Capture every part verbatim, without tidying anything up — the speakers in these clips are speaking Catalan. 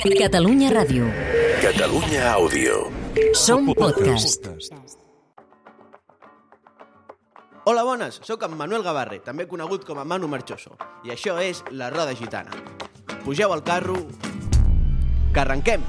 Catalunya Ràdio. Catalunya Àudio. Som podcast. Hola, bones, sóc en Manuel Gavarre, també conegut com a Manu Marchoso, i això és La Roda Gitana. Pugeu al carro, que arrenquem!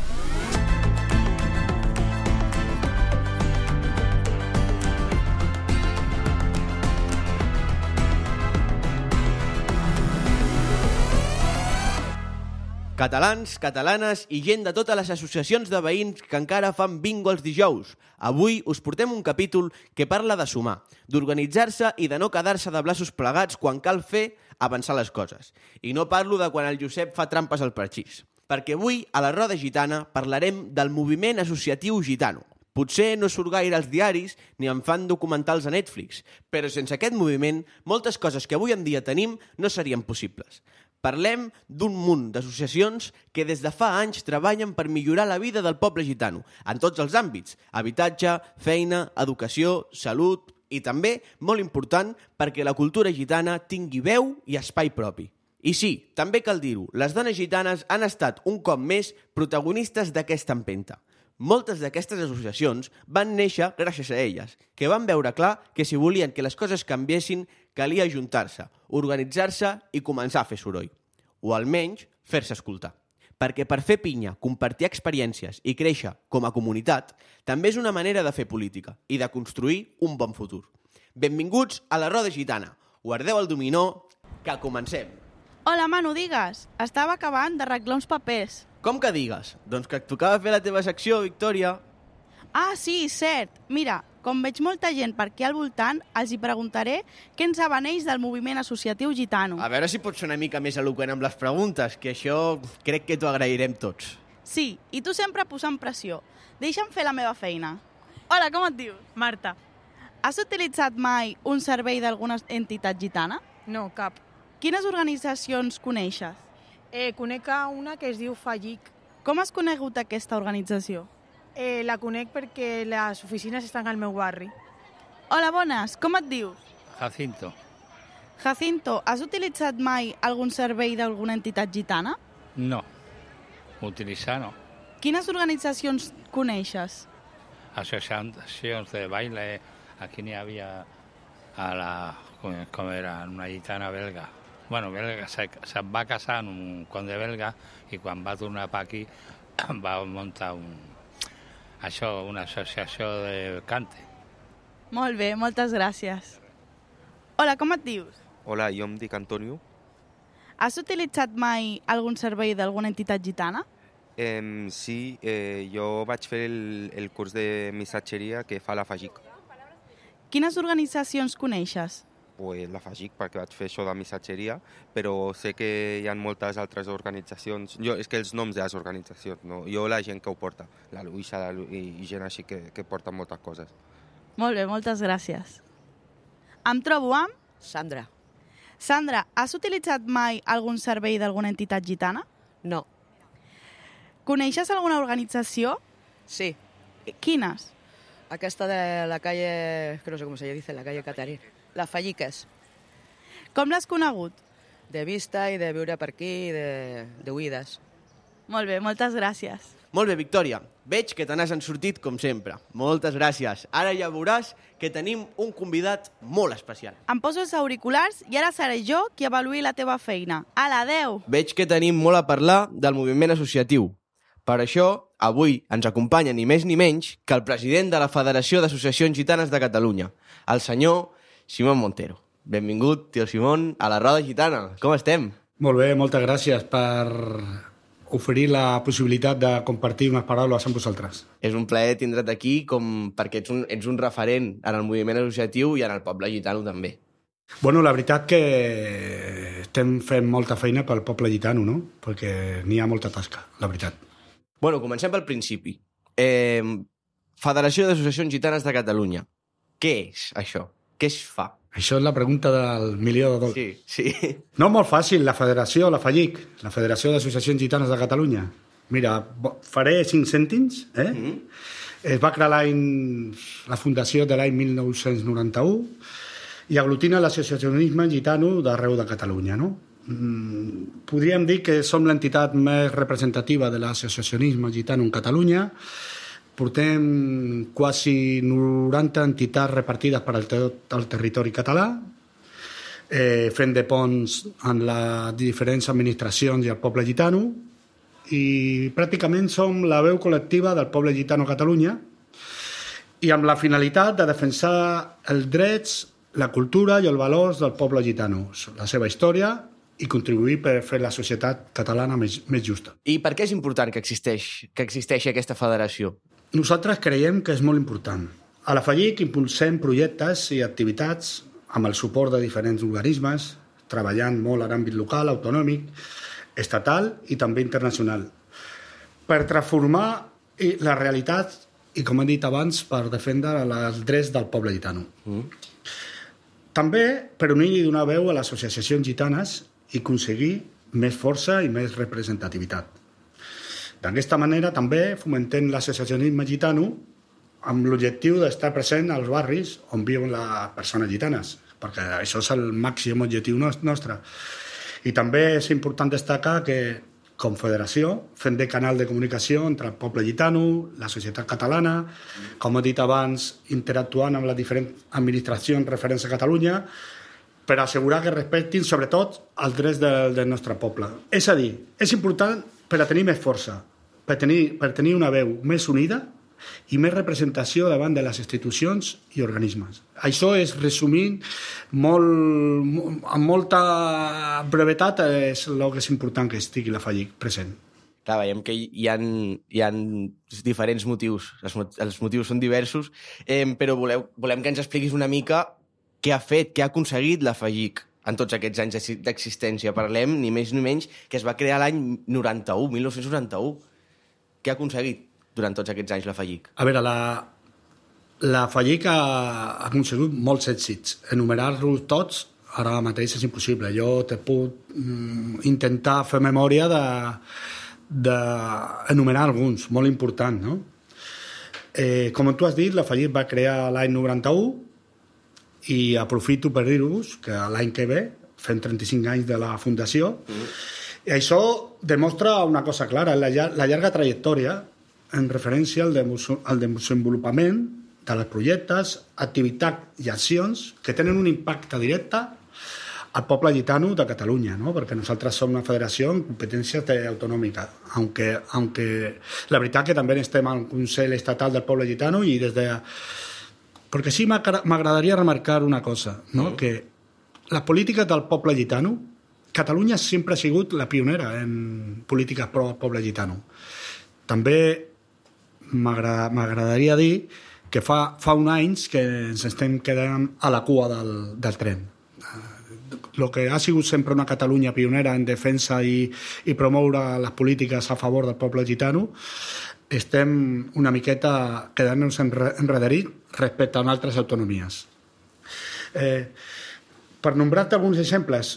Catalans, catalanes i gent de totes les associacions de veïns que encara fan bingo els dijous. Avui us portem un capítol que parla de sumar, d'organitzar-se i de no quedar-se de braços plegats quan cal fer avançar les coses. I no parlo de quan el Josep fa trampes al parxís. Perquè avui, a la Roda Gitana, parlarem del moviment associatiu gitano. Potser no surt gaire als diaris ni en fan documentals a Netflix, però sense aquest moviment, moltes coses que avui en dia tenim no serien possibles. Parlem d'un munt d'associacions que des de fa anys treballen per millorar la vida del poble gitano, en tots els àmbits, habitatge, feina, educació, salut i també, molt important, perquè la cultura gitana tingui veu i espai propi. I sí, també cal dir-ho, les dones gitanes han estat un cop més protagonistes d'aquesta empenta. Moltes d'aquestes associacions van néixer gràcies a elles, que van veure clar que si volien que les coses canviessin, calia ajuntar-se, organitzar-se i començar a fer soroll. O almenys fer-se escoltar. Perquè per fer pinya, compartir experiències i créixer com a comunitat també és una manera de fer política i de construir un bon futur. Benvinguts a la Roda Gitana. Guardeu el dominó, que comencem. Hola, Manu, digues. Estava acabant d'arreglar uns papers. Com que digues? Doncs que et tocava fer la teva secció, Victòria. Ah, sí, cert. Mira, com veig molta gent per aquí al voltant, els hi preguntaré què en saben ells del moviment associatiu gitano. A veure si pots ser una mica més eloqüent amb les preguntes, que això crec que t'ho agrairem tots. Sí, i tu sempre posant pressió. Deixa'm fer la meva feina. Hola, com et dius? Marta. Has utilitzat mai un servei d'alguna entitat gitana? No, cap. Quines organitzacions coneixes? Eh, conec una que es diu Fallic. Com has conegut aquesta organització? Eh, la conec perquè les oficines estan al meu barri. Hola, bones, com et dius? Jacinto. Jacinto, has utilitzat mai algun servei d'alguna entitat gitana? No, utilitzar no. Quines organitzacions coneixes? Associacions de baile, aquí n'hi havia a la, com, com era, una gitana belga. Bueno, belga, se, se va casar amb un conde belga i quan va tornar per aquí va muntar un, això, una associació de cante. Molt bé, moltes gràcies. Hola, com et dius? Hola, jo em dic Antonio. Has utilitzat mai algun servei d'alguna entitat gitana? Eh, sí, eh, jo vaig fer el, el curs de missatgeria que fa la Fallic. Quines organitzacions coneixes? Pues la Fallic, perquè vaig fer això de missatgeria, però sé que hi ha moltes altres organitzacions. Jo, és que els noms de les organitzacions, no? Jo la gent que ho porta, la Luisa la Lu... i gent així que, que porta moltes coses. Molt bé, moltes gràcies. Em trobo amb... Sandra. Sandra, has utilitzat mai algun servei d'alguna entitat gitana? No. Coneixes alguna organització? Sí. Quines? Aquesta de la calle, que no sé com se dice, la calle Catarí. La Falliques. Com l'has conegut? De vista i de viure per aquí i de, de oïdes. Molt bé, moltes gràcies. Molt bé, Victòria. Veig que te n'has en sortit com sempre. Moltes gràcies. Ara ja veuràs que tenim un convidat molt especial. Em poso els auriculars i ara seré jo qui avaluï la teva feina. Ala, adeu! Veig que tenim molt a parlar del moviment associatiu. Per això, avui ens acompanya ni més ni menys que el president de la Federació d'Associacions Gitanes de Catalunya, el senyor Simón Montero. Benvingut, tio Simón, a la Roda Gitana. Com estem? Molt bé, moltes gràcies per oferir la possibilitat de compartir unes paraules amb vosaltres. És un plaer tindre't aquí com perquè ets un, ets un referent en el moviment associatiu i en el poble gitano també. Bueno, la veritat que estem fent molta feina pel poble gitano, no? Perquè n'hi ha molta tasca, la veritat. Bueno, comencem pel principi. Eh, Federació d'Associacions Gitanes de Catalunya. Què és això? Què es fa? Això és la pregunta del milió de dòlars. Sí, sí. No, molt fàcil. La federació, la Fallic, la Federació d'Associacions Gitanes de Catalunya. Mira, faré cinc cèntims. Eh? Mm-hmm. Es va crear l'any, la fundació de l'any mil nou-cents noranta-u i aglutina l'associacionisme gitano d'arreu de Catalunya, no? podríem dir que som l'entitat més representativa de l'associacionisme gitano en Catalunya. Portem quasi noranta entitats repartides per al, tot el territori català, eh, fent de ponts en les diferents administracions i el poble gitano, i pràcticament som la veu col·lectiva del poble gitano a Catalunya, i amb la finalitat de defensar els drets, la cultura i els valors del poble gitano, la seva història, i contribuir per fer la societat catalana més, més justa. I per què és important que existeix, que existeixi aquesta federació? Nosaltres creiem que és molt important. A la FAGIC impulsem projectes i activitats amb el suport de diferents organismes, treballant molt a l'àmbit local, autonòmic, estatal i també internacional, per transformar la realitat i, com he dit abans, per defendre els drets del poble gitano. Mm. També per unir i donar veu a les associacions gitanes i aconseguir més força i més representativitat. D'aquesta manera també fomentem l'associacionisme gitano amb l'objectiu d'estar present als barris on viuen les persones gitanes, perquè això és el màxim objectiu nostre. I també és important destacar que, com federació, fem de canal de comunicació entre el poble gitano, la societat catalana, com he dit abans, interactuant amb les diferents administracions referents a Catalunya, per assegurar que respectin, sobretot, els drets del, del nostre poble. És a dir, és important per a tenir més força, per tenir, per tenir una veu més unida i més representació davant de les institucions i organismes. Això és, resumint, molt, amb molta brevetat, és el que és important que estigui la FAGIC present. Clar, veiem que hi ha, hi ha diferents motius, els, els motius són diversos, eh, però voleu, volem que ens expliquis una mica què ha fet, què ha aconseguit la FAGIC en tots aquests anys d'existència. Parlem, ni més ni menys, que es va crear l'any noranta-u, mil nou-cents noranta-u. Què ha aconseguit durant tots aquests anys la FAGIC? A veure, la, la FAGIC ha, ha aconseguit molts èxits. Enumerar-los tots ara mateix és impossible. Jo te puc mm, intentar fer memòria de, de enumerar alguns, molt important, no? Eh, com tu has dit, la FAGIC va crear l'any noranta-u, i aprofito per dir-vos que l'any que ve fem trenta-cinc anys de la fundació, mm. i això demostra una cosa clara, la, la llarga trajectòria en referència al, al desenvolupament dels projectes, activitats i accions que tenen un impacte directe al poble gitano de Catalunya, no? Perquè nosaltres som una federació amb competències autonòmica, aunque, aunque la veritat que també estem al Consell Estatal del Poble Gitano i des de... Perquè sí m'agradaria remarcar una cosa, no? Mm. Que les polítiques del poble gitano, Catalunya sempre ha sigut la pionera en polítiques pro poble gitano. També m'agradaria dir que fa, fa un anys que ens estem quedant a la cua del, del tren. El que ha sigut sempre una Catalunya pionera en defensa i, i promoure les polítiques a favor del poble gitano, estem una miqueta quedant-nos enrederits respecte a altres autonomies. Eh, per nombrar-te alguns exemples,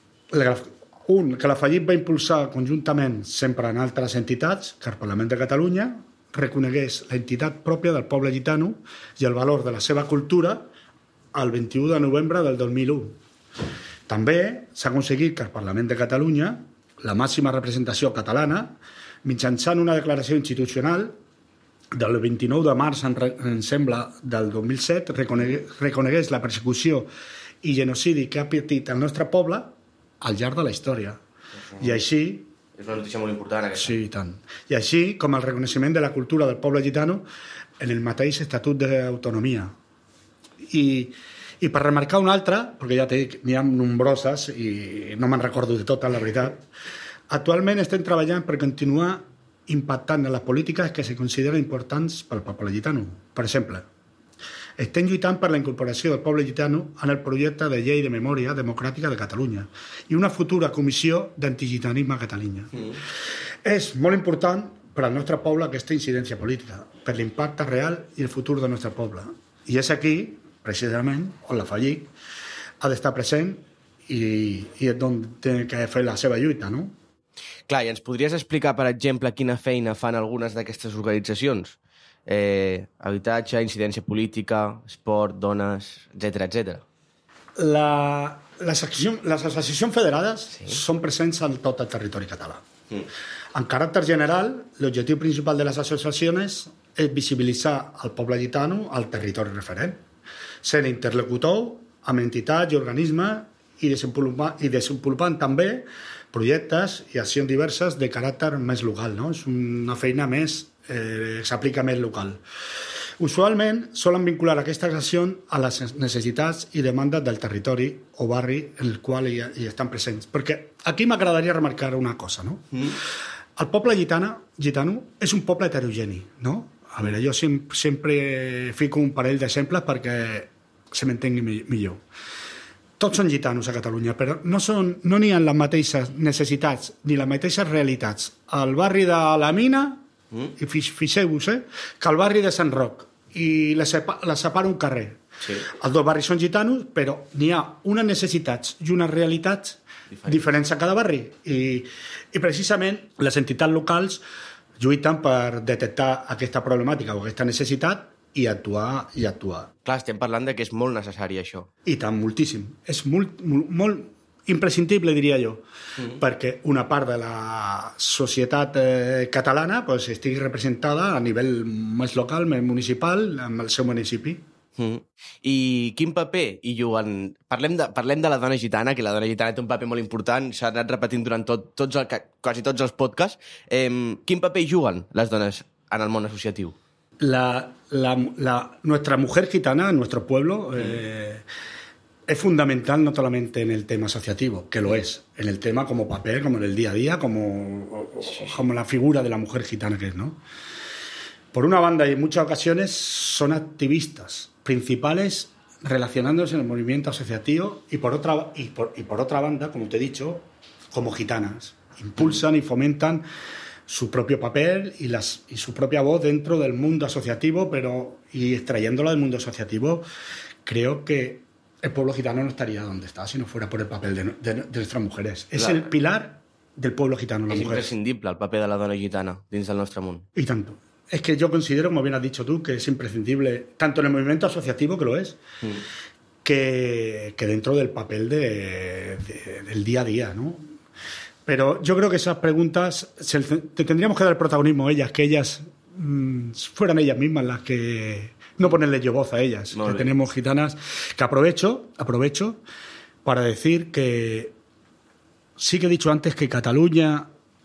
un, que la FAGIC va impulsar conjuntament sempre en altres entitats, que el Parlament de Catalunya reconegués l'entitat pròpia del poble gitano i el valor de la seva cultura el vint-i-u de novembre del dos mil u. També s'ha aconseguit que el Parlament de Catalunya, la màxima representació catalana, mitjançant una declaració institucional del vint-i-nou de març, em sembla, del dos mil set, reconegués, reconegués la persecució i genocidi que ha patit el nostre poble al llarg de la història. Uh-huh. I així... És una notícia molt important, aquesta. Sí, i tant. I així com el reconeixement de la cultura del poble gitano en el mateix Estatut d'autonomia. I, i per remarcar una altra, perquè ja t'he dit, n'hi ha nombroses i no me'n recordo de totes, la veritat, actualment estem treballant per continuar impactant en les polítiques que se consideren importants pel poble gitano. Per exemple, estem lluitant per la incorporació del poble gitano en el projecte de llei de memòria democràtica de Catalunya i una futura comissió d'antigitanisme a Catalunya. Mm. És molt important per al nostre poble aquesta incidència política, per l'impacte real i el futur del nostre poble. I és aquí, precisament, on la FAGIC ha d'estar present i, i és on té que fer la seva lluita, no? Clar, i ens podries explicar, per exemple, quina feina fan algunes d'aquestes organitzacions? Eh, habitatge, incidència política, esport, dones, etcètera, etcètera. La, les, associacions, les associacions federades sí. són presents en tot el territori català. Mm. En caràcter general, l'objectiu principal de les associacions és visibilitzar el poble gitano al territori referent, sent interlocutor amb entitats i organismes i desenvolupant, i desenvolupant també projectes i accions diverses de caràcter més local. No? És una feina més, eh, s'aplica més local. Usualment solen vincular aquestes accions a les necessitats i demandes del territori o barri en el qual hi, hi estan presents. Perquè aquí m'agradaria remarcar una cosa. No? Mm. El poble gitana, gitano és un poble heterogeni. No? A veure, jo sempre, sempre fico un parell d'exemples perquè se m'entengui millor. Tots són gitanos a Catalunya, però no, són, no n'hi ha les mateixes necessitats ni les mateixes realitats al barri de la Mina, mm. i fixeu-vos, eh, que al barri de Sant Roc, i la separa, la separa un carrer. Sí. Els dos barris són gitanos, però n'hi ha unes necessitats i unes realitats Diferent. diferents a cada barri. I, I precisament les entitats locals lluiten per detectar aquesta problemàtica o aquesta necessitat i actuar, i actuar. Clar, estem parlant de que és molt necessari això. I tant, moltíssim. És molt, molt, molt imprescindible, diria jo, mm-hmm. perquè una part de la societat eh, catalana pues, estigui representada a nivell més local, més municipal, amb el seu municipi. Mm. I quin paper hi juguen? Parlem de, parlem de la dona gitana, que la dona gitana té un paper molt important, s'ha anat repetint durant tot, tots el, quasi tots els podcasts. Eh, quin paper hi juguen les dones en el món associatiu? La, la, la, nuestra mujer gitana, nuestro pueblo, eh, es fundamental no solamente en el tema asociativo, que lo es, en el tema como papel, como en el día a día, como, como la figura de la mujer gitana que es, ¿no? Por una banda, y en muchas ocasiones son activistas principales relacionándose en el movimiento asociativo y por otra, y por, y por otra banda, como te he dicho, como gitanas. Impulsan y fomentan su propio papel y, las, y su propia voz dentro del mundo asociativo, pero y extrayéndola del mundo asociativo, creo que el pueblo gitano no estaría donde está si no fuera por el papel de, de, de nuestras mujeres. Es claro. El pilar del pueblo gitano, la mujer. mujer. Es imprescindible el paper de la dona gitana dins del nostre món. Y tanto. Es que yo considero, como bien has dicho tú, que es imprescindible, tanto en el movimiento asociativo, que lo es, mm. que, que dentro del papel de, de, del día a día, ¿no? Pero yo creo que esas preguntas se, te tendríamos que dar el protagonismo a ellas, que ellas mmm, fueran ellas mismas las que... No ponerle yo voz a ellas, Muy que bien. Tenemos gitanas, que aprovecho, aprovecho para decir que sí que he dicho antes que Cataluña,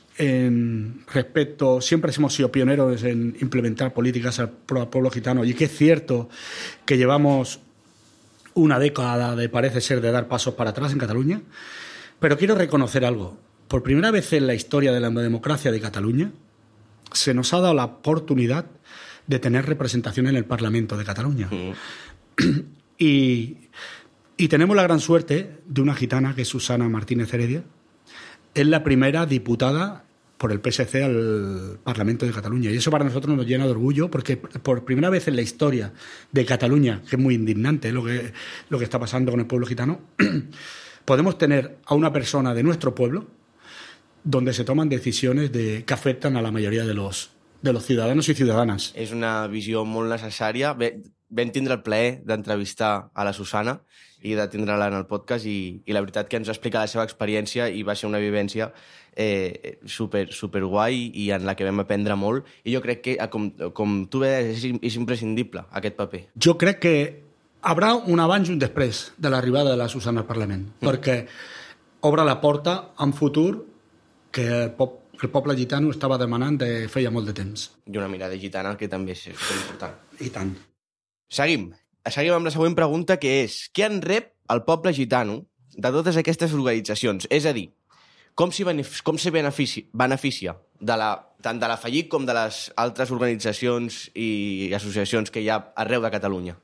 en respecto, siempre hemos sido pioneros en implementar políticas al pueblo gitano, y que es cierto que llevamos una década de, parece ser, de dar pasos para atrás en Cataluña, pero quiero reconocer algo. Por primera vez en la historia de la democracia de Cataluña se nos ha dado la oportunidad de tener representación en el Parlamento de Cataluña. Mm. Y, y tenemos la gran suerte de una gitana que es Susana Martínez Heredia. Es la primera diputada por el P S C al Parlamento de Cataluña. Y eso para nosotros nos llena de orgullo, porque por primera vez en la historia de Cataluña, que es muy indignante lo que, lo que está pasando con el pueblo gitano, podemos tener a una persona de nuestro pueblo donde se toman decisiones de, que afectan a la mayoría de los, de los ciudadanos y ciudadanas. És una visió molt necessària. Vam tindre el plaer d'entrevistar a la Susana i de tindre-la en el podcast i, i la veritat que ens va explicar la seva experiència i va ser una vivència eh, super, super guai i en la que vam aprendre molt. I jo crec que, com, com tu veies, és, és imprescindible aquest paper. Jo crec que haurà un abans i un després de l'arribada de la Susana al Parlament, mm. perquè obre la porta a un futur que el, pop, que el poble gitano estava demanant de feia molt de temps. I una mirada gitana que també és important. I tant. Seguim. Seguim amb la següent pregunta, que és: què en rep el poble gitano de totes aquestes organitzacions? És a dir, com s'hi beneficia, com s'hi beneficia, beneficia de la, tant de la Fallic com de les altres organitzacions i associacions que hi ha arreu de Catalunya?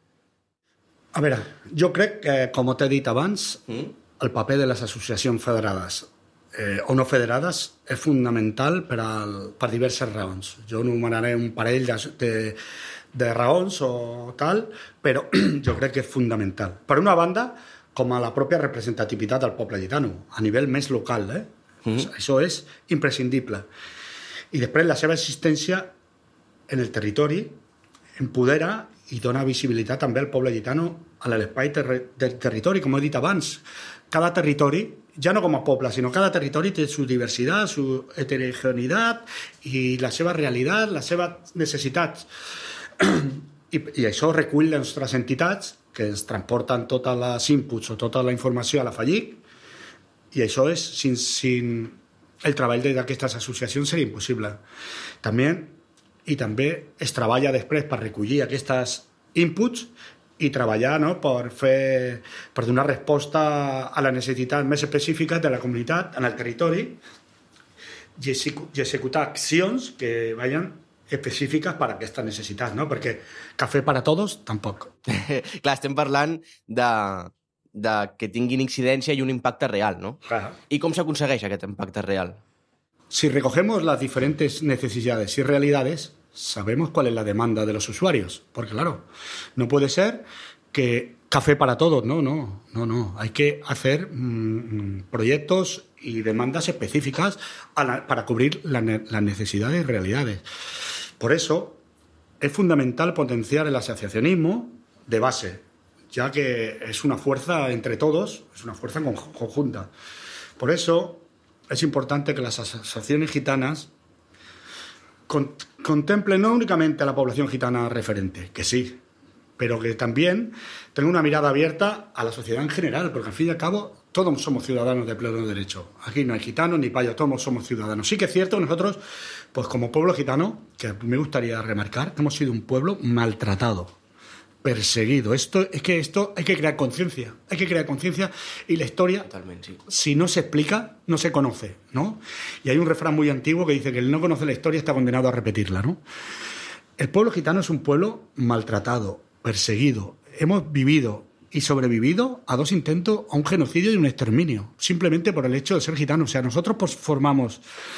A veure, jo crec que, com t'he dit abans, mm? el paper de les associacions federades eh, o no federades és fonamental per, al, per diverses raons. Jo enumeraré un parell de, de, de raons o tal, però jo crec que és fonamental. Per una banda, com a la pròpia representativitat del poble gitano, a nivell més local, eh? Mm-hmm. Això és imprescindible. I després la seva existència en el territori empodera i dona visibilitat també al poble gitano a l'espai ter del territori, com he dit abans. Cada territori, ja no com a poble, sinó cada territori té su diversitat, su heterogeneïtat i la seva realitat, les seves necessitats. I, i això recull les nostres entitats que ens transporten tots els inputs o tota la informació a la F A L I C, i això és, sin, sin el treball d'aquestes associacions seria impossible. També, i també es treballa després per recollir aquests inputs i treballar, no?, per, fer, per donar resposta a les necessitats més específiques de la comunitat en el territori i executar accions que vagin específiques per a aquestes necessitats, no? Perquè cafè per a tots, tampoc. Clar, estem parlant de, de que tinguin incidència i un impacte real, no? Claro. I com s'aconsegueix aquest impacte real? Si recogemos las diferentes necesidades y realidades, sabemos cuál es la demanda de los usuarios. Porque, claro, no puede ser que café para todos, no, no, no, no. Hay que hacer mmm, proyectos y demandas específicas a la, para cubrir la, las necesidades y realidades. Por eso es fundamental potenciar el asociacionismo de base, ya que es una fuerza entre todos, es una fuerza conjunta. Por eso es importante que las asociaciones gitanas con, contemplen no únicamente a la población gitana referente, que sí, pero que también tengan una mirada abierta a la sociedad en general, porque al fin y al cabo todos somos ciudadanos de pleno derecho. Aquí no hay gitanos ni payos, todos somos ciudadanos. Sí que es cierto, nosotros, pues como pueblo gitano, que me gustaría remarcar, hemos sido un pueblo maltratado, perseguido. Esto, es que esto hay que crear conciencia, hay que crear conciencia y la historia, Totalmente, sí. Si no se explica, no se conoce, ¿no? Y hay un refrán muy antiguo que dice que el no conoce la historia está condenado a repetirla, ¿no? El pueblo gitano es un pueblo maltratado, perseguido. Hemos vivido y sobrevivido a dos intentos, a un genocidio y un exterminio, simplemente por el hecho de ser gitanos. O sea, nosotros pues, formamos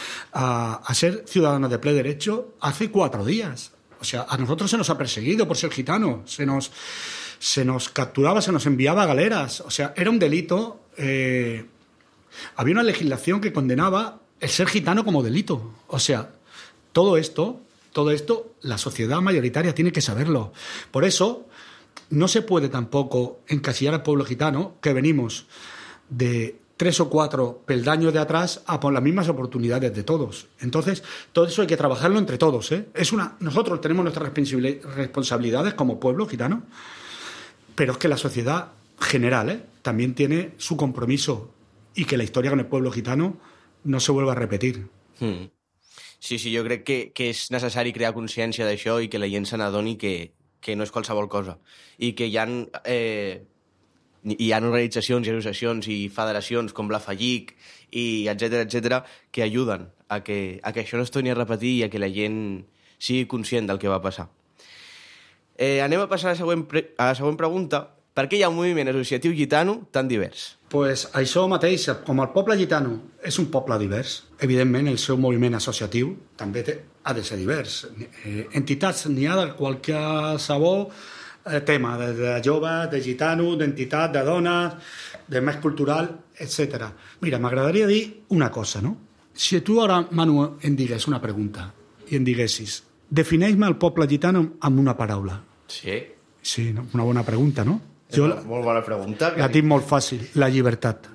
a, a ser ciudadanos de pleno derecho hace cuatro días. O sea, a nosotros se nos ha perseguido por ser gitano, se nos, se nos capturaba, se nos enviaba a galeras. O sea, era un delito. Eh, había una legislación que condenaba el ser gitano como delito. O sea, todo esto, todo esto, la sociedad mayoritaria tiene que saberlo. Por eso, no se puede tampoco encasillar al pueblo gitano, que venimos de tres o cuatro peldaños de atrás a por las mismas oportunidades de todos. Entonces, todo eso hay que trabajarlo entre todos, ¿eh? Es una, nosotros tenemos nuestras responsabilidades como pueblo gitano, pero es que la sociedad general, ¿eh?, también tiene su compromiso y que la historia con el pueblo gitano no se vuelva a repetir. Hmm. Sí, sí, jo crec que, que és necessari crear consciència d'això i que la gent se n'adoni que, que no és qualsevol cosa. I que hi ha, eh, hi ha organitzacions i associacions i federacions com la F A L I C i etcètera etcètera que ajuden a que, a que això no es torni a repetir i a que la gent sigui conscient del que va passar. Eh, anem a passar a la següent, pre a la següent pregunta. Per què hi ha un moviment associatiu gitano tan divers? Pues això mateix, com el poble gitano és un poble divers, evidentment el seu moviment associatiu també té, ha de ser divers. Eh, entitats n'hi ha de qualsevol eh, tema, de, de jove, de gitano, d'entitat, de dones, de més cultural, etcètera. Mira, m'agradaria dir una cosa, no? Si tu ara, Manu, em digués una pregunta i em diguessis, defineix-me el poble gitano amb una paraula. Sí. Sí, no? Una bona pregunta, no? Jo la, molt bona pregunta. La tinc molt fàcil, la llibertat.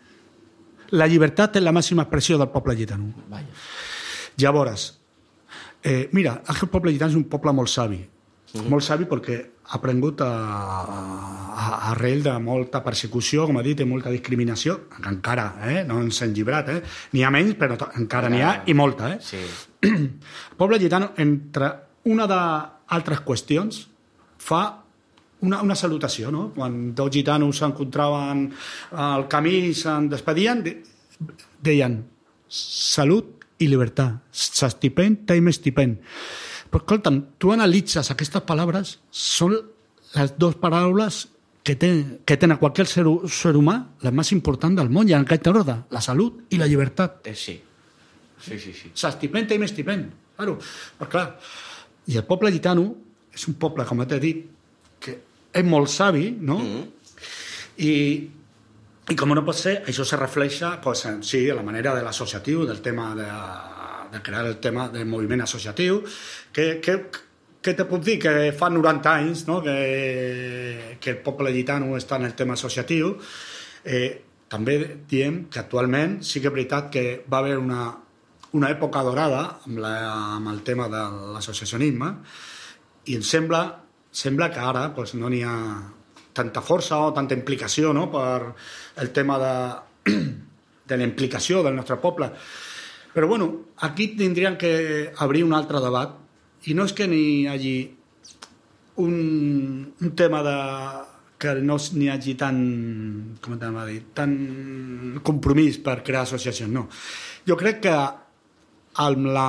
La llibertat és la màxima expressió del poble gitano. Vaja. Llavors, eh, mira, el poble gitano és un poble molt savi. Mm-hmm. Molt savi perquè ha aprengut a, a, a arrel de molta persecució, com ha dit, i molta discriminació, que encara eh, no ens hem llibrat, eh? N'hi ha menys, però encara n'hi ha, i molta. Eh? Sí. El poble gitano, entre una d'altres qüestions, fa Una, una salutació, no? Quan dos gitanos s'encontraven al camí i se'n despedien, de, deien salut i llibertat, s'estipend, time estipend. Però escolta'm, tu analitzes aquestes paraules, són les dues paraules que, ten, que tenen qualsevol ser, ser humà, les més importants del món, i en aquest ordre, la salut i la llibertat. Eh, sí. Sí, sí, sí. S'estipend, time estipend. Claro, però clar, i el poble gitano és un poble, com t'he dit, que és molt savi, no? Mm-hmm. I, i com no pot ser, això se reflexa, pues, en, sí, a la manera de l'associatiu, del tema de, de crear el tema del moviment associatiu, que, que, què te puc dir? Que fa noranta anys, no?, que, que el poble gitano està en el tema associatiu. Eh, també diem que actualment sí que és veritat que va haver una, una època dorada amb, la, amb el tema de l'associacionisme, i em sembla, sembla que ara pues, no n'hi ha tanta força o tanta implicació, no?, per el tema de, de la implicació del nostre poble. Però bueno, aquí tindrien que obrir un altre debat, i no és que n'hi hagi un, un tema de que no n'hi hagi tant, com t'anava a dir, tant compromís per crear associacions, no. Jo crec que amb la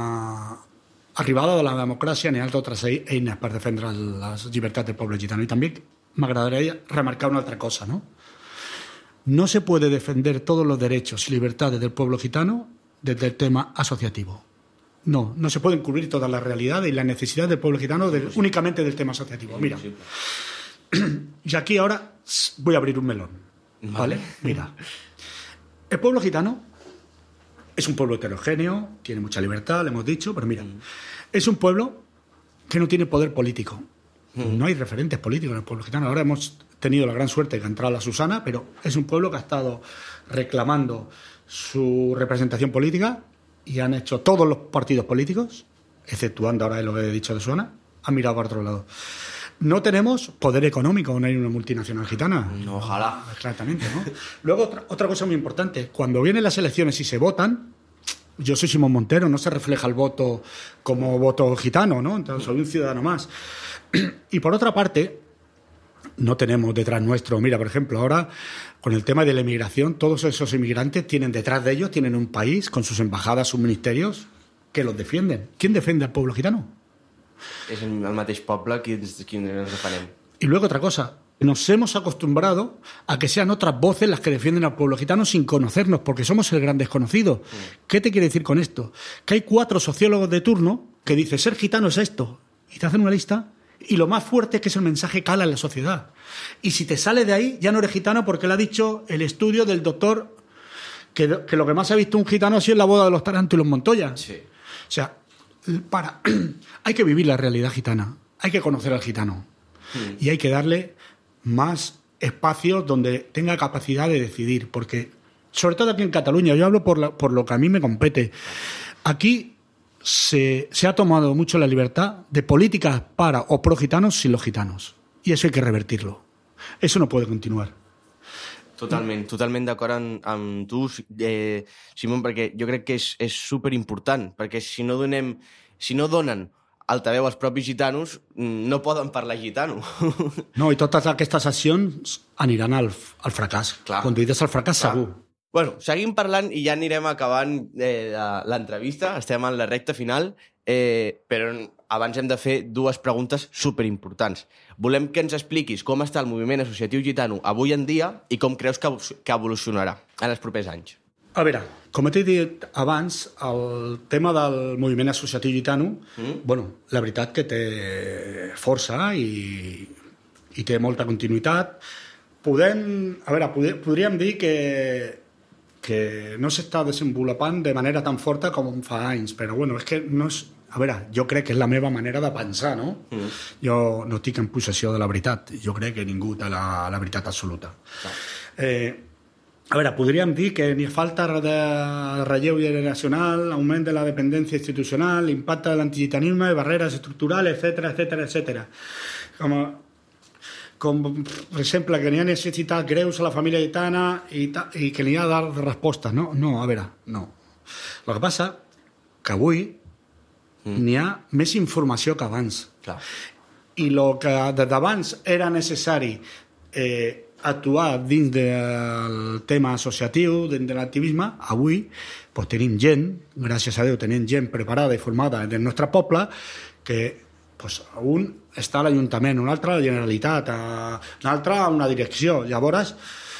arribada de la democràcia n'hi ha altres eines per defendre les llibertats del poble gitano. I també m'agradaria remarcar una altra cosa, ¿no? No se puede defender todos los derechos y libertades del pueblo gitano desde el tema asociativo. No, no se pueden cubrir todas las realidades y las necesidades del pueblo gitano de, únicamente del tema asociativo. Mira, y aquí ahora voy a abrir un melón, ¿vale? Mira, el pueblo gitano es un pueblo heterogéneo, tiene mucha libertad, le hemos dicho, pero mira, es un pueblo que no tiene poder político. No hay referentes políticos en el pueblo gitano. Ahora hemos tenido la gran suerte de que ha entrado la Susana, pero es un pueblo que ha estado reclamando su representación política y han hecho todos los partidos políticos, exceptuando ahora lo que he dicho de Susana, han mirado para otro lado. No tenemos poder económico, no hay una multinacional gitana. No, ojalá. Exactamente, ¿no? Luego, otra, otra cosa muy importante, cuando vienen las elecciones y se votan, yo soy Simón Montero, no se refleja el voto como voto gitano, ¿no? Entonces soy un ciudadano más. Y por otra parte, no tenemos detrás nuestro, mira, por ejemplo, ahora con el tema de la inmigración, todos esos inmigrantes tienen detrás de ellos, tienen un país con sus embajadas, sus ministerios, que los defienden. ¿Quién defiende al pueblo gitano? És el mateix poble qui ens, qui ens referem. Y luego otra cosa, nos hemos acostumbrado a que sean otras voces las que defienden al pueblo gitano sin conocernos, porque somos el gran desconocido. Mm. ¿Qué te quiere decir con esto? Que hay cuatro sociólogos de turno que dicen, ser gitano es esto, y te hacen una lista, y lo más fuerte es que ese mensaje cala en la sociedad. Y si te sale de ahí, ya no eres gitano, porque le ha dicho el estudio del doctor que, que lo que más ha visto un gitano ha sido en la boda de los Taranto y los Montoya. Sí. O sea, para hay que vivir la realidad gitana, hay que conocer al gitano mm. y hay que darle más espacios donde tenga capacidad de decidir, porque sobre todo aquí en Cataluña, yo hablo por, la, por lo que a mí me compete, aquí se, se ha tomado mucho la libertad de políticas para o pro gitanos sin los gitanos, y eso hay que revertirlo, eso no puede continuar. Totalment, totalment d'acord amb, amb tu, eh, Simón, perquè jo crec que és, és superimportant, perquè si no donem, si no donen altaveu als propis gitanos, no poden parlar gitano. No, i totes aquestes accions aniran al, al fracàs. Clar. Conduïdes al fracàs, Clar. segur. Bueno, seguim parlant i ja anirem acabant eh, l'entrevista, estem en la recta final, eh, però abans hem de fer dues preguntes superimportants. Volem que ens expliquis com està el moviment associatiu gitano avui en dia i com creus que, que evolucionarà en els propers anys. A veure, com t'he dit abans, el tema del moviment associatiu gitano, mm. bueno, la veritat que té força i, i té molta continuïtat. Podem, a veure, poder, podríem dir que, que no s'està desenvolupant de manera tan forta com fa anys, però bueno, és que no és... A veure, jo crec que és la meva manera de pensar, no? Mm. Jo no estic en possessió de la veritat. Jo crec que ningú té la, la veritat absoluta. Ah. Eh, a veure, podríem dir que ni falta de relleu generacional, augment de la dependència institucional, impacte de l'antigitanisme, barreres estructurals, etcètera, etcètera, etcètera. Com, com, per exemple, que n'hi ha necessitats greus a la família gitana i, ta, i que n'hi ha de dar respostes, no? No, a veure, no. El que passa que avui mm. n'hi ha més informació que abans. Clar. I el que des d'abans era necessari eh, actuar dins del tema associatiu, dins de l'activisme, avui pues, tenim gent, gràcies a Déu, tenim gent preparada i formada del nostre poble que pues, un està a l'Ajuntament, un altre a la Generalitat, un altre a una direcció. Llavors,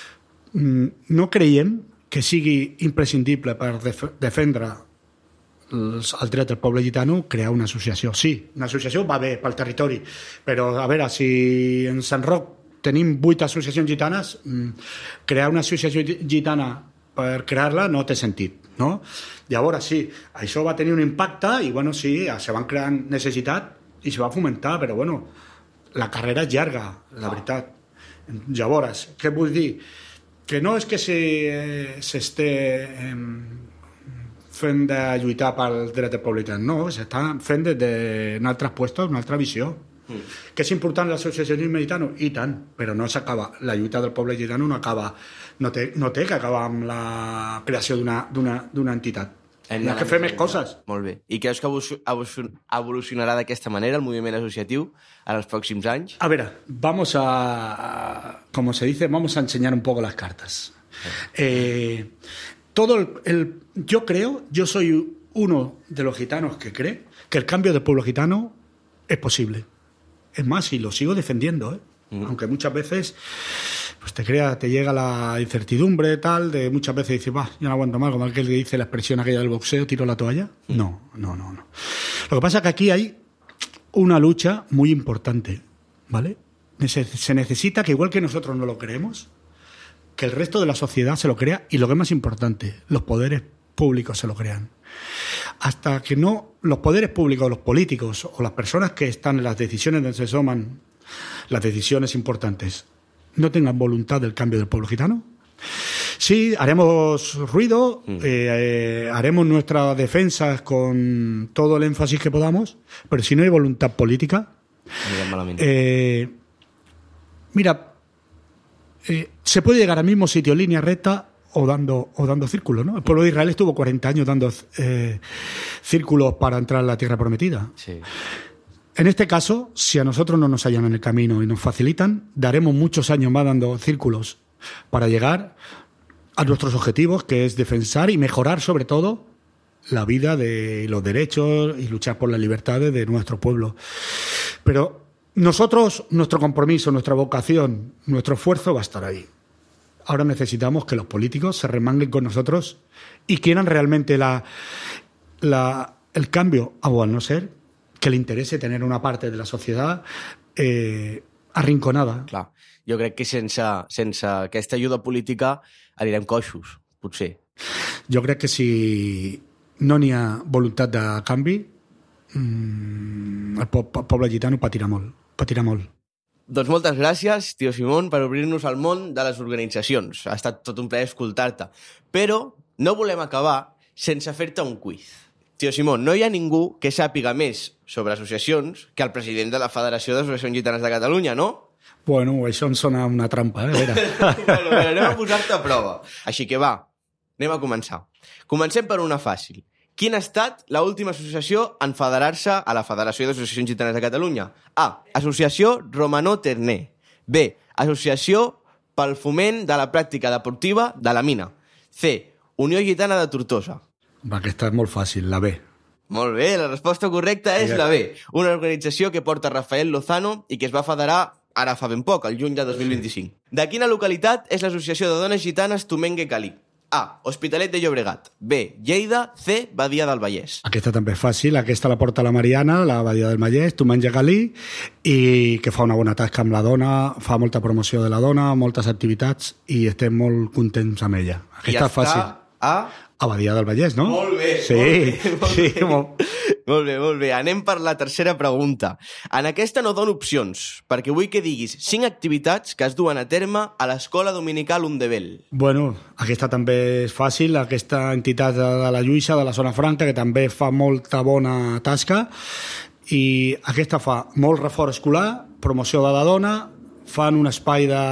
no creiem que sigui imprescindible per def- defendre els, el dret del poble gitano crear una associació. Sí, una associació va bé pel territori, però a veure, si en Sant Roc tenim vuit associacions gitanes, crear una associació gitana per crear-la no té sentit, no? Llavors, sí, això va tenir un impacte i, bueno, sí, se van crear necessitats i se va fomentar, però bueno, la carrera és llarga, la veritat. Llavors, què vull dir? Que no és que s'esté eh, fent de lluitar pel dret del poble gitano, no, s'està fent des d'un altre puesto, una altra visió. Mm. Que és important l'associacionisme gitano? I tant, però no s'acaba. La lluita del poble gitano no acaba, no té, no té que acabar amb la creació d'una entitat. Hem de fer més coses. Molt bé. I creus que evolucionarà d'aquesta manera el moviment associatiu en els pròxims anys? A ver, vamos a, como se dice, vamos a enseñar un poco las cartas. Eh, todo el, el, yo creo, yo soy uno de los gitanos que cree que el cambio del pueblo gitano es posible. Es más, y lo sigo defendiendo, ¿eh? Mm. Aunque muchas veces pues te crea, te llega la incertidumbre tal, de muchas veces dices, va, yo no aguanto más, como aquel que dice la expresión aquella del boxeo, tiro la toalla. Mm. No, no, no, no. Lo que pasa es que aquí hay una lucha muy importante, ¿vale? Se necesita que, igual que nosotros no lo creemos, que el resto de la sociedad se lo crea, y lo que es más importante, los poderes públicos se lo crean. Hasta que no los poderes públicos, los políticos o las personas que están en las decisiones donde se toman las decisiones importantes no tengan voluntad del cambio del pueblo gitano, sí, haremos ruido, mm. eh, eh, haremos nuestras defensas con todo el énfasis que podamos, pero si no hay voluntad política, eh, mira, eh, se puede llegar al mismo sitio en línea recta o dando, o dando círculos, ¿no? El pueblo de Israel estuvo cuarenta años dando eh, círculos para entrar a la tierra prometida. Sí. En este caso, si a nosotros no nos hallan en el camino y nos facilitan, daremos muchos años más dando círculos para llegar a nuestros objetivos, que es defensar y mejorar sobre todo la vida de los derechos y luchar por las libertades de nuestro pueblo. Pero nosotros, nuestro compromiso, nuestra vocación, nuestro esfuerzo va a estar ahí. Ahora necesitamos que los políticos se remanguen con nosotros y quieran realmente la, la, el cambio, o al no ser que le interese tener una parte de la societat eh, arrinconada. Clar, jo crec que sense, sense aquesta ajuda política anirem coixos, potser. Jo crec que si no n'hi ha voluntat de canvi, mmm, el po poble gitano patirà molt, patirà molt. Doncs moltes gràcies, tio Simón, per obrir-nos al món de les organitzacions. Ha estat tot un plaer escoltar-te. Però no volem acabar sense fer-te un quiz. Tio Simón, no hi ha ningú que sàpiga més sobre associacions que el president de la Federació d'Associacions Gitanes de Catalunya, no? Bueno, això em sona una trampa, eh? A veure. Bueno, anem a posar-te a prova. Així que va, anem a començar. Comencem per una fàcil. Quina ha estat l'última associació en federar-se a la Federació d'Associacions Gitanes de Catalunya? A. Associació Romanó Terner. B. Associació pel foment de la pràctica deportiva de la mina. C. Unió Gitana de Tortosa. Va, aquesta és molt fàcil, la B. Molt bé, la resposta correcta és la B. Una organització que porta Rafael Lozano i que es va federar ara fa ben poc, el juny de dos mil vint-i-cinc. De quina localitat és l'Associació de Dones Gitanes Tumengue Calí? A. Hospitalet de Llobregat. B. Lleida. C. Badia del Vallès. Aquesta també és fàcil. Aquesta la porta la Mariana, la Badia del Vallès, Tumengue Calí, i que fa una bona tasca amb la dona, fa molta promoció de la dona, moltes activitats, i estem molt contents amb ella. Aquesta és fàcil. A... A Badia del Vallès, no? Molt bé, sí, molt bé, molt, sí, bé. Molt... molt bé, molt bé. Anem per la tercera pregunta. En aquesta no dono opcions, perquè vull que diguis cinc activitats que es duen a terme a l'Escola Dominical Undebel. Bueno, aquesta també és fàcil, aquesta entitat de, de la Lluïssa, de la Zona Franca, que també fa molta bona tasca, i aquesta fa molt reforç escolar, promoció de la dona, fan un espai de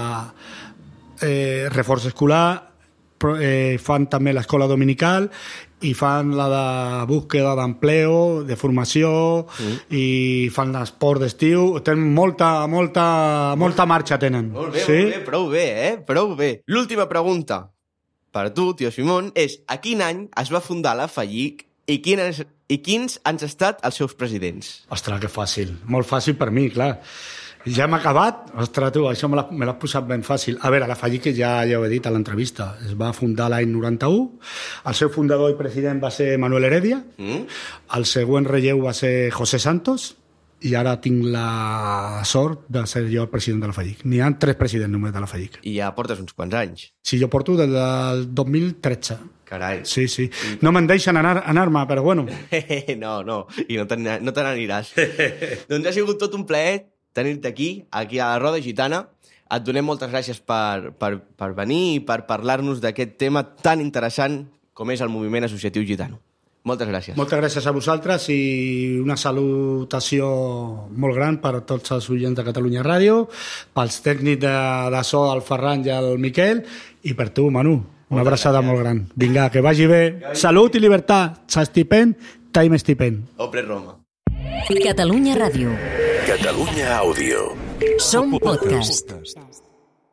eh, reforç escolar, Eh, fan també l'escola dominical i fan la de búsqueda d'empleo, de formació, mm. i fan l'esport d'estiu. Tenen molta, molta, molta marxa, tenen. Molt bé, sí? molt bé, prou bé, eh? Prou bé. L'última pregunta per tu, tio Simón, és a quin any es va fundar la F A I C i, quines, i quins han estat els seus presidents? Ostres, que fàcil. Molt fàcil per mi, clar. Ja hem acabat? Ostres, tu, això me l'has posat ben fàcil. A veure, la F A I C, ja, ja ho he dit a l'entrevista, es va fundar l'any noranta-u, el seu fundador i president va ser Manuel Heredia, mm. el següent relleu va ser José Santos, i ara tinc la sort de ser jo el president de la F A I C. N'hi ha tres presidents només de la F A I C. I ja portes uns quants anys. Sí, jo porto des del dos mil tretze. Carai. Sí, sí. No me'n deixen anar, anar-me, però bueno. No, no, i no te n'aniràs. No te n'aniràs. Doncs ha sigut tot un plaer tenir-te aquí, aquí a la Roda Gitana. Et donem moltes gràcies per, per, per venir i per parlar-nos d'aquest tema tan interessant com és el moviment associatiu gitano. Moltes gràcies. Moltes gràcies a vosaltres i una salutació molt gran per a tots els oients de Catalunya Ràdio, pels tècnics de, de so, el Ferran i el Miquel, i per tu, Manu, una abraçada molt gran. Vinga, que vagi bé. Salut i llibertat. S'estipend, time estipend. Opre Roma. Catalunya Ràdio. Catalunya Àudio. Som podcast.